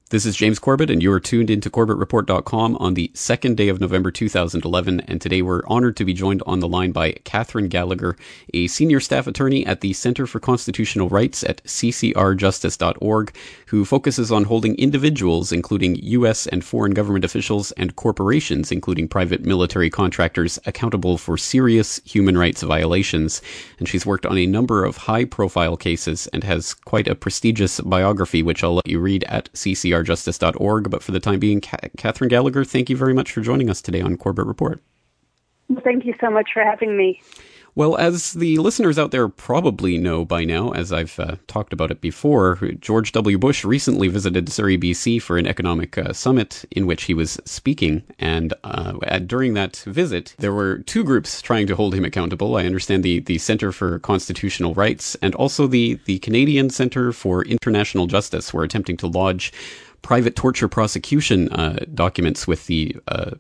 This is James Corbett, and you are tuned into CorbettReport.com on the second day of November 2011, and today we're honored to be joined on the line by Catherine Gallagher, a senior staff attorney at the Center for Constitutional Rights at ccrjustice.org, who focuses on holding individuals, including U.S. and foreign government officials, and corporations, including private military contractors, accountable for serious human rights violations. And she's worked on a number of high-profile cases and has quite a prestigious biography, which I'll let you read at ccrjustice.org. But for the time being, Catherine Gallagher, thank you very much for joining us today on Corbett Report. Well, thank you so much for having me. Well, as the listeners out there probably know by now, as I've talked about it before, George W. Bush recently visited Surrey, BC for an economic summit in which he was speaking. And during that visit, there were two groups trying to hold him accountable. I understand the Center for Constitutional Rights and also the Canadian Center for International Justice were attempting to lodge private torture prosecution documents with the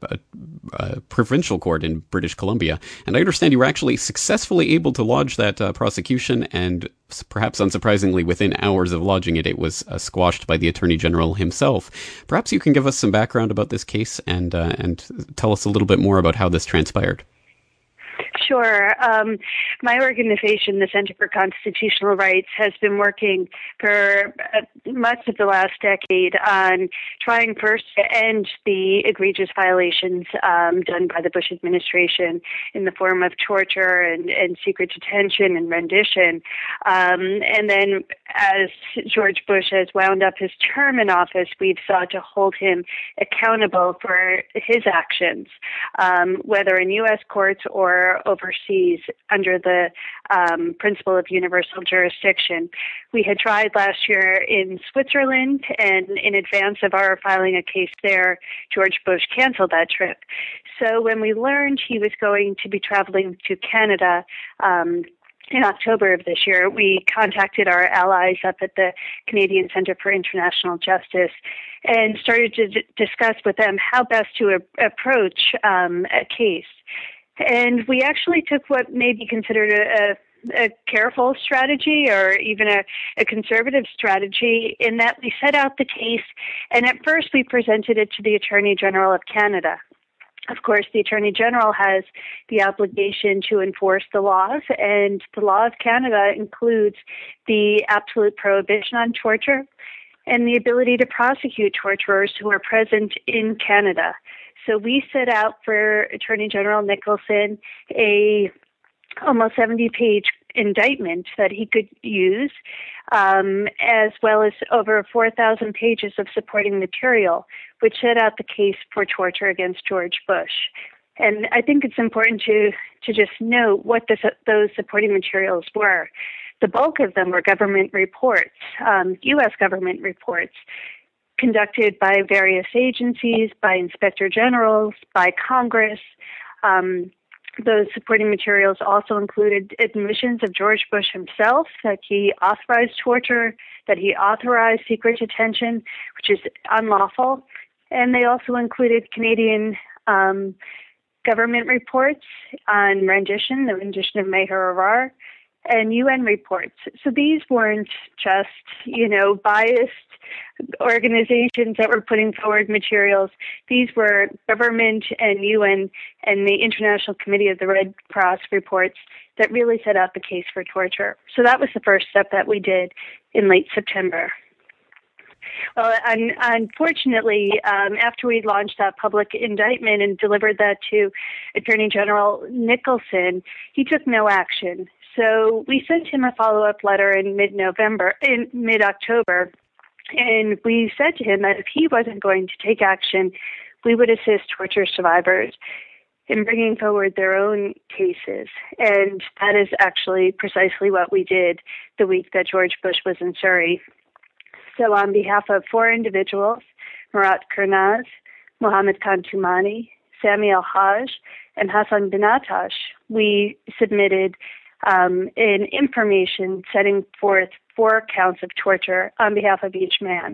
provincial court in British Columbia. And I understand you were actually successfully able to lodge that prosecution, and perhaps unsurprisingly, within hours of lodging it, it was squashed by the Attorney General himself. Perhaps you can give us some background about this case and tell us a little bit more about how this transpired. Sure. My organization, the Center for Constitutional Rights, has been working for much of the last decade on trying first to end the egregious violations done by the Bush administration in the form of torture and secret detention and rendition. And then as George Bush has wound up his term in office, we've sought to hold him accountable for his actions, whether in U.S. courts or overseas under the principle of universal jurisdiction. We had tried last year in Switzerland, and in advance of our filing a case there, George Bush canceled that trip. So when we learned he was going to be traveling to Canada in October of this year, we contacted our allies up at the Canadian Centre for International Justice and started to discuss with them how best to approach a case. And we actually took what may be considered a careful strategy or even a conservative strategy in that we set out the case, and at first we presented it to the Attorney General of Canada. Of course, the Attorney General has the obligation to enforce the laws, and the law of Canada includes the absolute prohibition on torture and the ability to prosecute torturers who are present in Canada. So we set out for Attorney General Nicholson a almost 70-page indictment that he could use, as well as over 4,000 pages of supporting material, which set out the case for torture against George Bush. And I think it's important to just note what those supporting materials were. The bulk of them were government reports, U.S. government reports, conducted by various agencies, by inspector generals, by Congress. Those supporting materials also included admissions of George Bush himself, that he authorized torture, that he authorized secret detention, which is unlawful. And they also included Canadian government reports on rendition, the rendition of Maher Arar, and UN reports. So these weren't just, biased organizations that were putting forward materials. These were government and UN and the International Committee of the Red Cross reports that really set out the case for torture. So that was the first step that we did in late September. Well, unfortunately, after we launched that public indictment and delivered that to Attorney General Nicholson, he took no action. So we sent him a follow-up letter in mid-October, and we said to him that if he wasn't going to take action, we would assist torture survivors in bringing forward their own cases. And that is actually precisely what we did the week that George Bush was in Surrey. So on behalf of 4 individuals, Murat Kurnaz, Mohammed Khan Toumani, Sami El-Haj, and Hassan Binatash, we submitted an information setting forth 4 counts of torture on behalf of each man.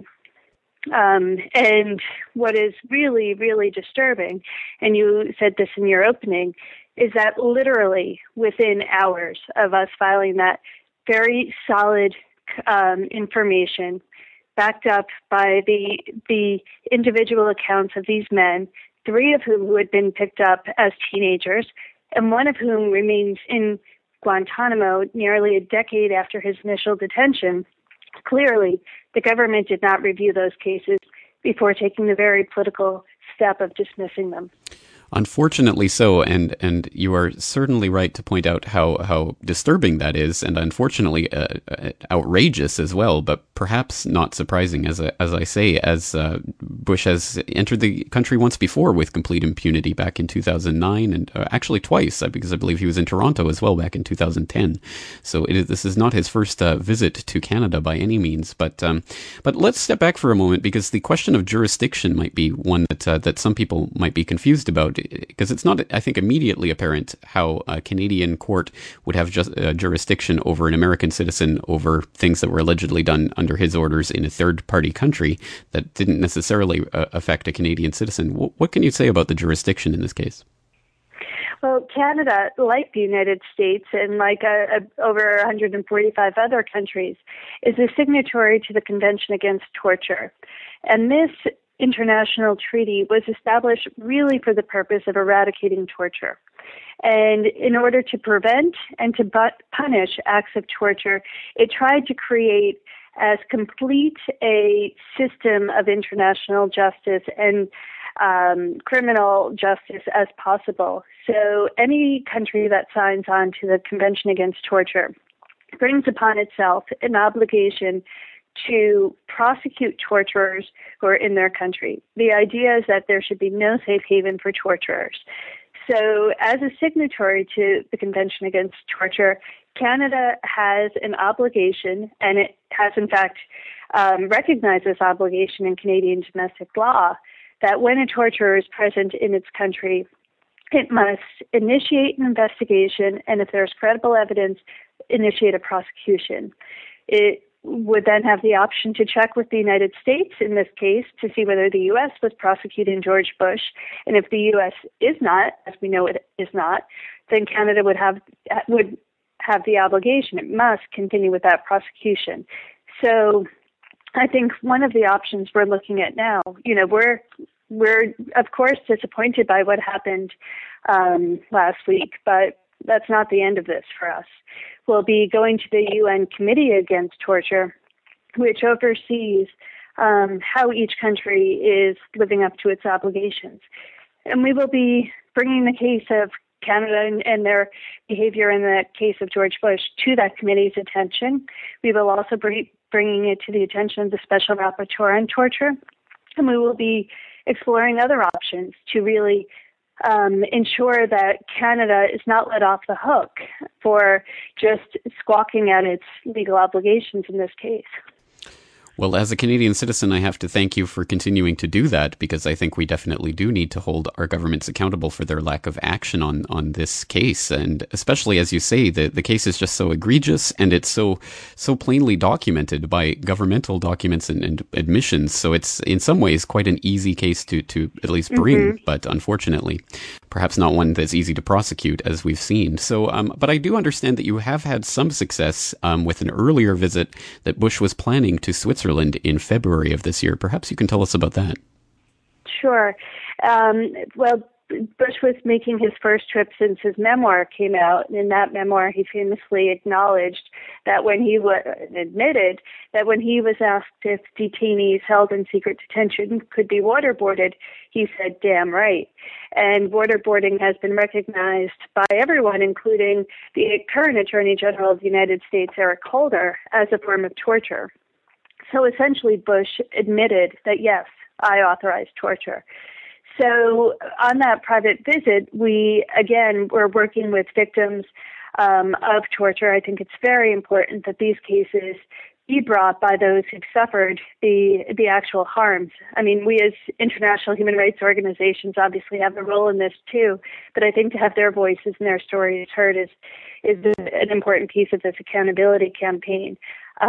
And what is really, really disturbing, and you said this in your opening, is that literally within hours of us filing that very solid information, backed up by the individual accounts of these men, 3 of whom who had been picked up as teenagers, and 1 of whom remains in Guantanamo nearly a decade after his initial detention. Clearly, the government did not review those cases before taking the very political step of dismissing them. Unfortunately so, and you are certainly right to point out how disturbing that is, and unfortunately outrageous as well, but perhaps not surprising, as I say, as Bush has entered the country once before with complete impunity back in 2009, and actually twice, because I believe he was in Toronto as well back in 2010. So this is not his first visit to Canada by any means, but let's step back for a moment, because the question of jurisdiction might be one that some people might be confused about, because it's not, I think, immediately apparent how a Canadian court would have jurisdiction over an American citizen over things that were allegedly done under his orders in a third-party country that didn't necessarily affect a Canadian citizen. What can you say about the jurisdiction in this case? Well, Canada, like the United States and like over 145 other countries, is a signatory to the Convention Against Torture. And this international treaty was established really for the purpose of eradicating torture. And in order to prevent and to punish acts of torture, it tried to create as complete a system of international justice and criminal justice as possible. So any country that signs on to the Convention Against Torture brings upon itself an obligation to prosecute torturers who are in their country. The idea is that there should be no safe haven for torturers. So as a signatory to the Convention Against Torture, Canada has an obligation, and it has in fact recognized this obligation in Canadian domestic law, that when a torturer is present in its country, it must initiate an investigation, and if there's credible evidence, initiate a prosecution. It would then have the option to check with the United States in this case to see whether the U.S. was prosecuting George Bush. And if the U.S. is not, as we know it is not, then Canada would have the obligation. It must continue with that prosecution. So I think one of the options we're looking at now, we're of course disappointed by what happened last week, but that's not the end of this for us. We'll be going to the UN Committee Against Torture, which oversees how each country is living up to its obligations. And we will be bringing the case of Canada and their behavior in the case of George Bush to that committee's attention. We will also be bringing it to the attention of the Special Rapporteur on Torture. And we will be exploring other options to really ensure that Canada is not let off the hook for just squawking at its legal obligations in this case. Well, as a Canadian citizen, I have to thank you for continuing to do that, because I think we definitely do need to hold our governments accountable for their lack of action on this case. And especially, as you say, the case is just so egregious, and it's so plainly documented by governmental documents and admissions. So it's in some ways quite an easy case to at least bring, but unfortunately, perhaps not one that's easy to prosecute, as we've seen. So, but I do understand that you have had some success with an earlier visit that Bush was planning to Switzerland in February of this year. Perhaps you can tell us about that. Sure. Well, Bush was making his first trip since his memoir came out. And in that memoir, he famously acknowledged that admitted that when he was asked if detainees held in secret detention could be waterboarded, he said, "Damn right." And waterboarding has been recognized by everyone, including the current Attorney General of the United States, Eric Holder, as a form of torture. So essentially, Bush admitted that, yes, I authorized torture. So on that private visit, we're working with victims of torture. I think it's very important that these cases be brought by those who've suffered the actual harms. I mean, we as international human rights organizations obviously have a role in this too, but I think to have their voices and their stories heard is an important piece of this accountability campaign.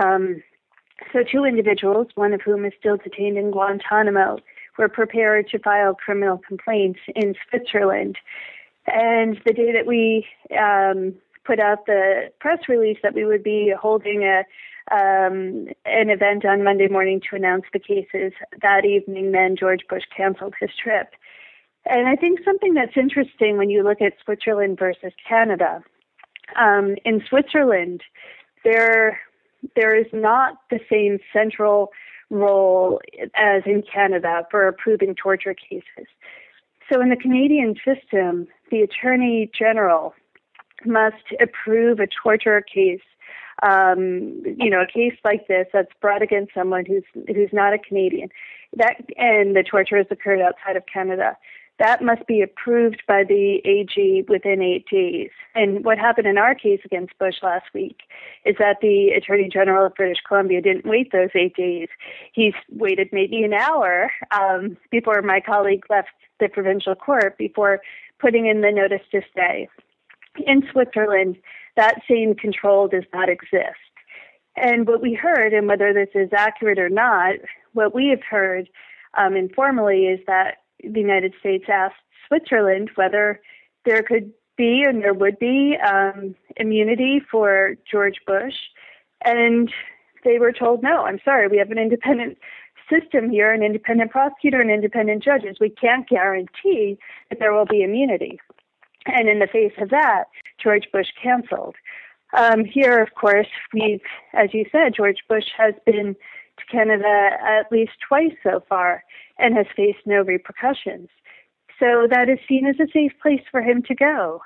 So 2 individuals, one of whom is still detained in Guantanamo, were prepared to file criminal complaints in Switzerland. And the day that we put out the press release that we would be holding a an event on Monday morning to announce the cases. That evening, then George Bush canceled his trip. And I think something that's interesting when you look at Switzerland versus Canada, in Switzerland, there is not the same central role as in Canada for approving torture cases. So in the Canadian system, the Attorney General must approve a torture case, a case like this that's brought against someone who's not a Canadian, and the torture has occurred outside of Canada. That must be approved by the AG within 8 days. And what happened in our case against Bush last week is that the Attorney General of British Columbia didn't wait those 8 days. He waited maybe an hour before my colleague left the provincial court before putting in the notice to stay. In Switzerland, that same control does not exist. And what we heard, and whether this is accurate or not, what we have heard informally is that the United States asked Switzerland whether there could be and there would be immunity for George Bush. And they were told, no, I'm sorry, we have an independent system here, an independent prosecutor and independent judges. We can't guarantee that there will be immunity. And in the face of that, George Bush canceled. Here, of course, as you said, George Bush has been to Canada at least twice so far and has faced no repercussions. So that is seen as a safe place for him to go.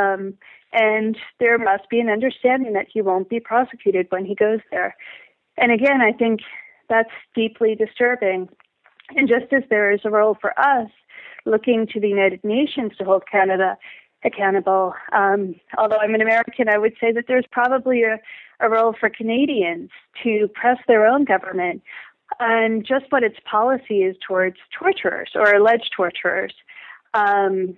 And there must be an understanding that he won't be prosecuted when he goes there. And again, I think that's deeply disturbing. And just as there is a role for us looking to the United Nations to hold Canada accountable, although I'm an American, I would say that there's probably a role for Canadians to press their own government on just what its policy is towards torturers or alleged torturers, and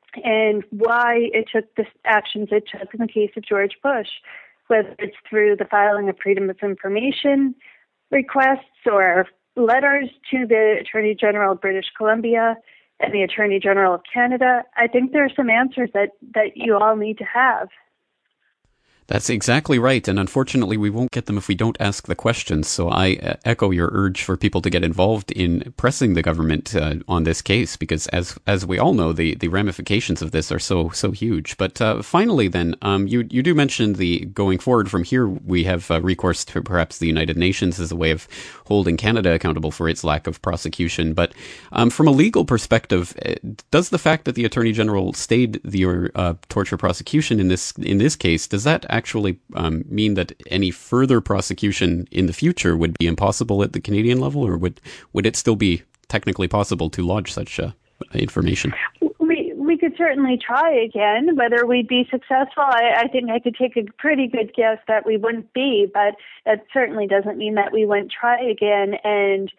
why it took the actions it took in the case of George Bush, whether it's through the filing of Freedom of Information requests or letters to the Attorney General of British Columbia and the Attorney General of Canada. I think there are some answers that you all need to have. That's exactly right, and unfortunately we won't get them if we don't ask the questions, so I echo your urge for people to get involved in pressing the government on this case, because as we all know, the ramifications of this are so huge. But finally then, you do mention the going forward from here, we have recourse to perhaps the United Nations as a way of holding Canada accountable for its lack of prosecution, but from a legal perspective, does the fact that the Attorney General stayed the torture prosecution in this case, does that actually mean that any further prosecution in the future would be impossible at the Canadian level, or would it still be technically possible to lodge such information? We could certainly try again. Whether we'd be successful, I think I could take a pretty good guess that we wouldn't be, but that certainly doesn't mean that we wouldn't try again and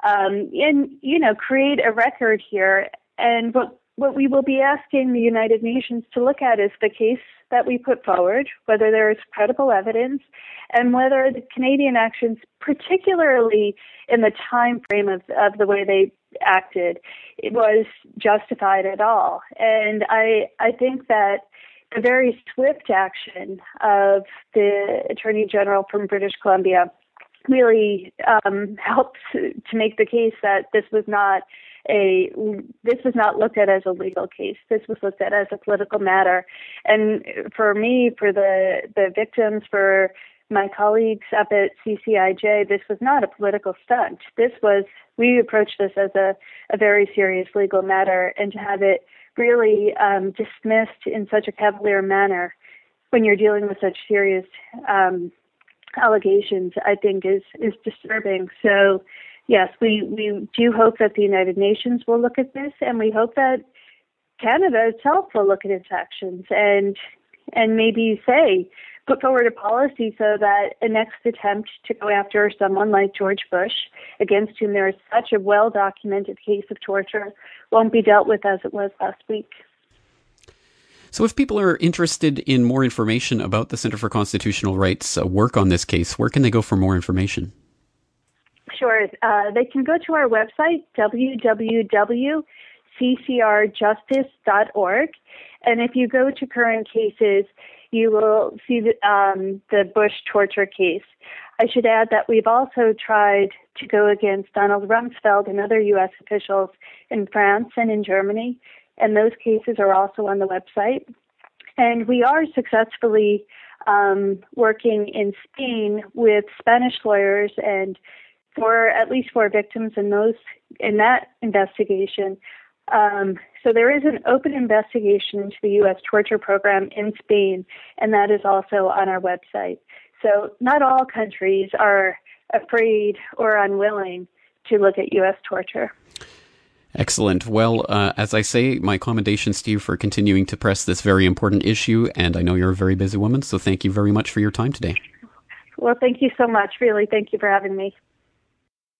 create a record here. And what we will be asking the United Nations to look at is the case that we put forward, whether there is credible evidence, and whether the Canadian actions, particularly in the time frame of the way they acted, it was justified at all. And I think that the very swift action of the Attorney General from British Columbia really helps to make the case that this was not looked at as a legal case. This was looked at as a political matter. And for me, for the victims, for my colleagues up at CCIJ, this was not a political stunt. We approached this as a very serious legal matter, and to have it really dismissed in such a cavalier manner when you're dealing with such serious allegations, I think is disturbing. So yes, we do hope that the United Nations will look at this, and we hope that Canada itself will look at its actions and maybe put forward a policy so that a next attempt to go after someone like George Bush, against whom there is such a well-documented case of torture, won't be dealt with as it was last week. So if people are interested in more information about the Center for Constitutional Rights work on this case, where can they go for more information? Sure. They can go to our website, www.ccrjustice.org. And if you go to current cases, you will see the Bush torture case. I should add that we've also tried to go against Donald Rumsfeld and other U.S. officials in France and in Germany, and those cases are also on the website. And we are successfully working in Spain with Spanish lawyers and for at least 4 victims in that investigation. So there is an open investigation into the U.S. torture program in Spain, and that is also on our website. So not all countries are afraid or unwilling to look at U.S. torture. Excellent. Well, as I say, my commendations to you for continuing to press this very important issue, and I know you're a very busy woman, so thank you very much for your time today. Well, thank you so much. Really, thank you for having me.